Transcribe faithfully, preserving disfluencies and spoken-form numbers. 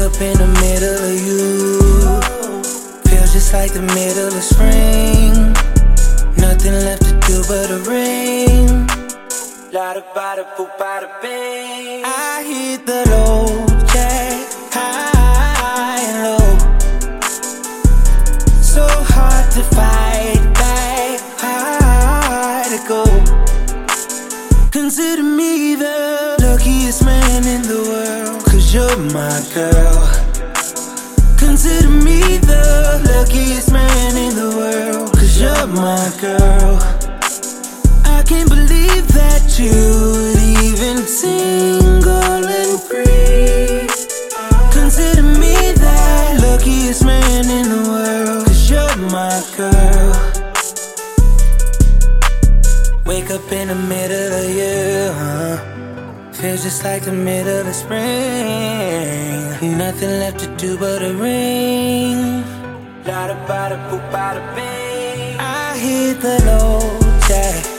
up in the middle of you. Feels just like the middle of spring. Nothing left to do but a ring. Lotta bada boop bada bing. I hit the low jack, high and low. So hard to fight back, hard to go. Consider me the luckiest man in the world, cause you're my girl. Consider me the luckiest man in the world, cause you're my girl. I can't believe that you're even single and free. Consider me the luckiest man in the world, cause you're my girl. Wake up in the middle of you, huh? Feels just like the middle of spring. Nothing left to do but a ring. Lotta bada boop bada bing. I hit the low jack,